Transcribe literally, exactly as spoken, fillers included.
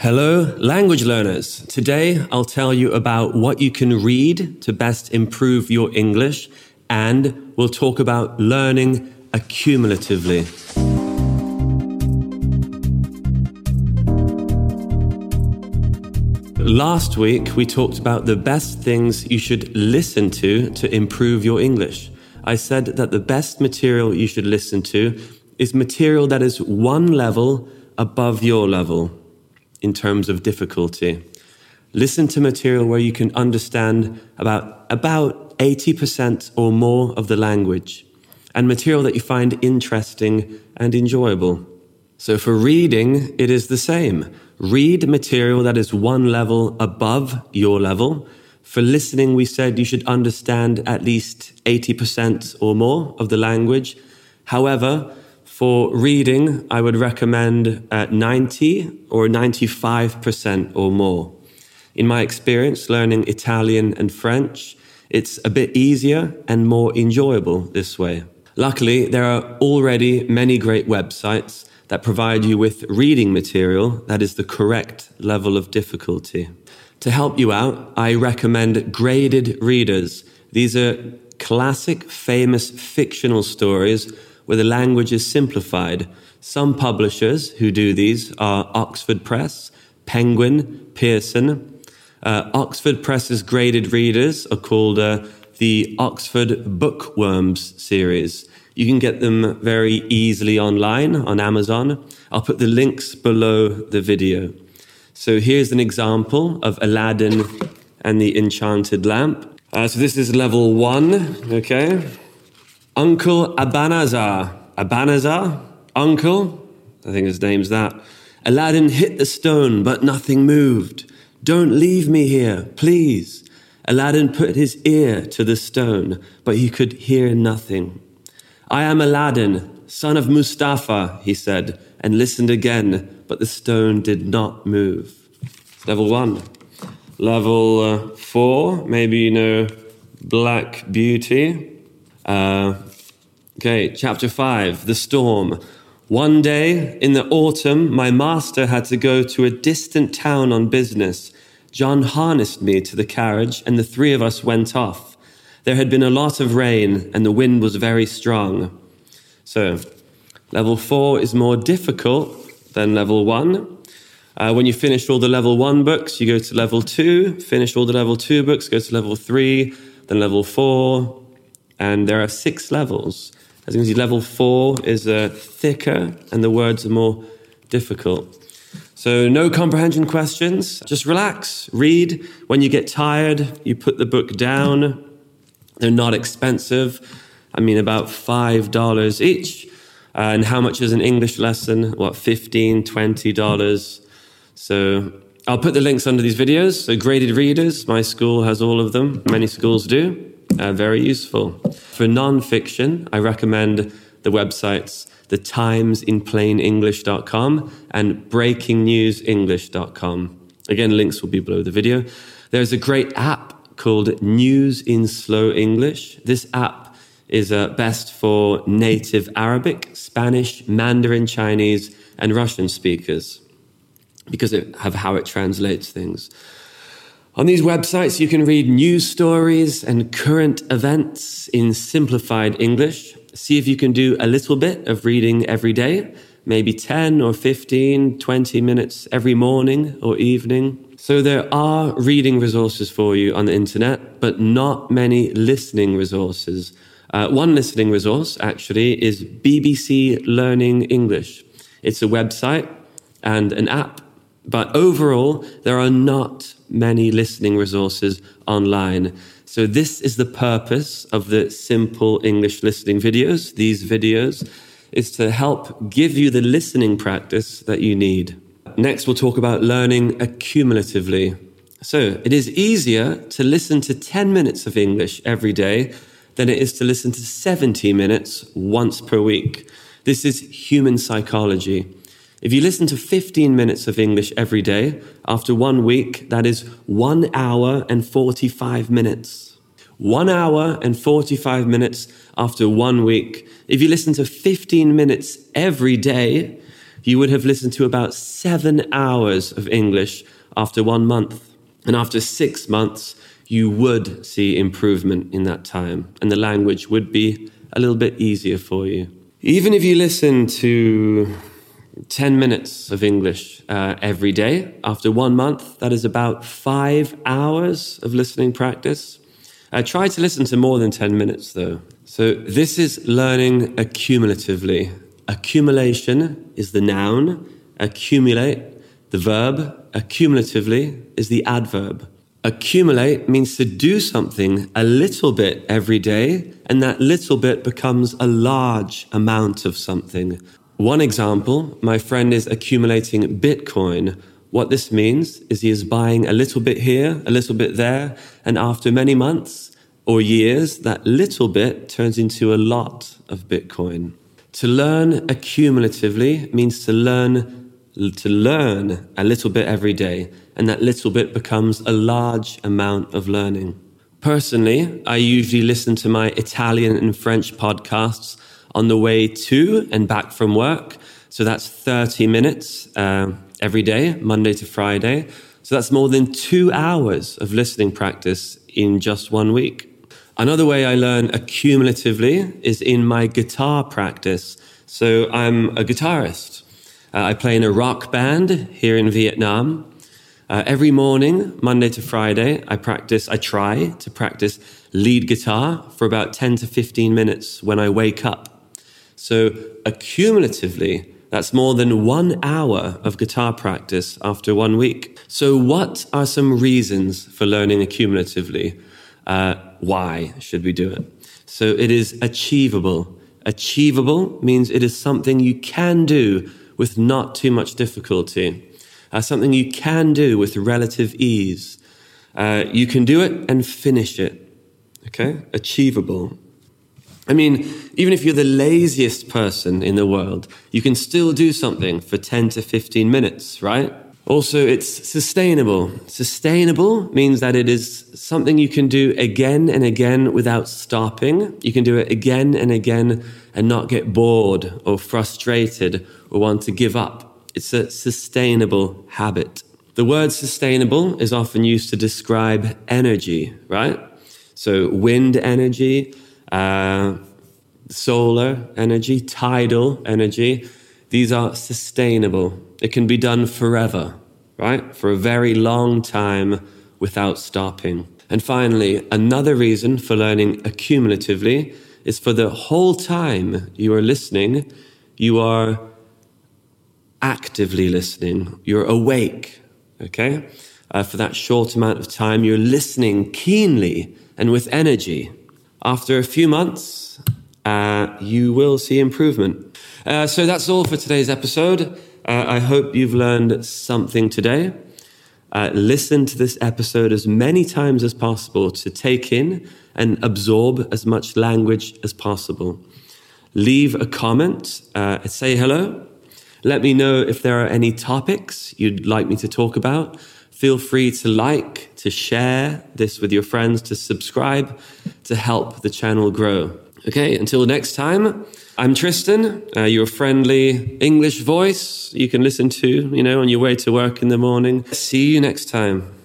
Hello, language learners. Today, I'll tell you about what you can read to best improve your English, and we'll talk about learning accumulatively. Last week, we talked about the best things you should listen to to improve your English. I said that the best material you should listen to is material that is one level above your level in terms of difficulty. Listen to material where you can understand about, about eighty percent or more of the language, and material that you find interesting and enjoyable. So for reading, it is the same. Read material that is one level above your level. For listening, we said you should understand at least eighty percent or more of the language. However, for reading, I would recommend uh, ninety or ninety-five percent or more. In my experience learning Italian and French, it's a bit easier and more enjoyable this way. Luckily, there are already many great websites that provide you with reading material that is the correct level of difficulty. To help you out, I recommend Graded Readers. These are classic, famous fictional stories where the language is simplified. Some publishers who do these are Oxford Press, Penguin, Pearson. Uh, Oxford Press's Graded Readers are called uh, the Oxford Bookworms series. You can get them very easily online on Amazon. I'll put the links below the video. So here's an example of Aladdin and the Enchanted Lamp. Uh, so this is level one, okay? Uncle Abanazar. Abanazar? Uncle? I think his name's that. Aladdin hit the stone, but nothing moved. Don't leave me here, please. Aladdin put his ear to the stone, but he could hear nothing. I am Aladdin, son of Mustafa, he said, and listened again, but the stone did not move. Level one. Level uh, four, maybe you know Black Beauty. Uh, okay, chapter five, The Storm. One day in the autumn, my master had to go to a distant town on business. John harnessed me to the carriage, and the three of us went off. There had been a lot of rain, and the wind was very strong. So, level four is more difficult than level one. Uh, when you finish all the level one books, you go to level two. Finish all the level two books, go to level three, then level four. And there are six levels. As you can see, level four is uh, thicker and the words are more difficult. So no comprehension questions, just relax, read. When you get tired, you put the book down. They're not expensive. I mean, about five dollars each. Uh, and how much is an English lesson? What, fifteen dollars, twenty dollars? So I'll put the links under these videos. So Graded Readers, my school has all of them. Many schools do. Uh, very useful. For non-fiction, I recommend the websites the times in plain english dot com and breaking news english dot com. Again, links will be below the video. There's a great app called News in Slow English. This app is uh, best for native Arabic, Spanish, Mandarin Chinese, and Russian speakers because of how it translates things. On these websites, you can read news stories and current events in simplified English. See if you can do a little bit of reading every day, maybe ten or fifteen, twenty minutes every morning or evening. So there are reading resources for you on the internet, but not many listening resources. Uh, one listening resource, actually, is B B C Learning English. It's a website and an app. But overall, there are not many listening resources online. So this is the purpose of the simple English listening videos. These videos is to help give you the listening practice that you need. Next, we'll talk about learning accumulatively. So it is easier to listen to ten minutes of English every day than it is to listen to seventy minutes once per week. This is human psychology. If you listen to fifteen minutes of English every day, after one week, that is one hour and forty-five minutes. One hour and forty-five minutes after one week. If you listen to fifteen minutes every day, you would have listened to about seven hours of English after one month. And after six months, you would see improvement in that time, and the language would be a little bit easier for you. Even if you listen to ten minutes of English uh, every day, after one month, that is about five hours of listening practice. Uh, try to listen to more than ten minutes, though. So this is learning accumulatively. Accumulation is the noun, accumulate, the verb, accumulatively is the adverb. Accumulate means to do something a little bit every day, and that little bit becomes a large amount of something. One example, my friend is accumulating Bitcoin. What this means is he is buying a little bit here, a little bit there, and after many months or years, that little bit turns into a lot of Bitcoin. To learn accumulatively means to learn to learn a little bit every day, and that little bit becomes a large amount of learning. Personally, I usually listen to my Italian and French podcasts on the way to and back from work. So that's thirty minutes uh, every day, Monday to Friday. So that's more than two hours of listening practice in just one week. Another way I learn accumulatively is in my guitar practice. So I'm a guitarist. Uh, I play in a rock band here in Vietnam. Uh, every morning, Monday to Friday, I practice, I try to practice lead guitar for about ten to fifteen minutes when I wake up. So accumulatively, that's more than one hour of guitar practice after one week. So what are some reasons for learning accumulatively? Uh, why should we do it? So it is achievable. Achievable means it is something you can do with not too much difficulty, uh, something you can do with relative ease. Uh, you can do it and finish it, okay? Achievable. I mean, even if you're the laziest person in the world, you can still do something for ten to fifteen minutes, right? Also, it's sustainable. Sustainable means that it is something you can do again and again without stopping. You can do it again and again and not get bored or frustrated or want to give up. It's a sustainable habit. The word sustainable is often used to describe energy, right? So wind energy, uh, solar energy, tidal energy, these are sustainable. It can be done forever, right? For a very long time without stopping. And finally, another reason for learning accumulatively is for the whole time you are listening, you are actively listening. You're awake, okay? Uh, for that short amount of time, you're listening keenly and with energy. After a few months, uh, you will see improvement. Uh, so that's all for today's episode. Uh, I hope you've learned something today. Uh, listen to this episode as many times as possible to take in and absorb as much language as possible. Leave a comment, uh, say hello. Let me know if there are any topics you'd like me to talk about. Feel free to like, to share this with your friends, to subscribe, to help the channel grow. Okay, until next time, I'm Tristan, uh, your friendly English voice you can listen to, you know, on your way to work in the morning. See you next time.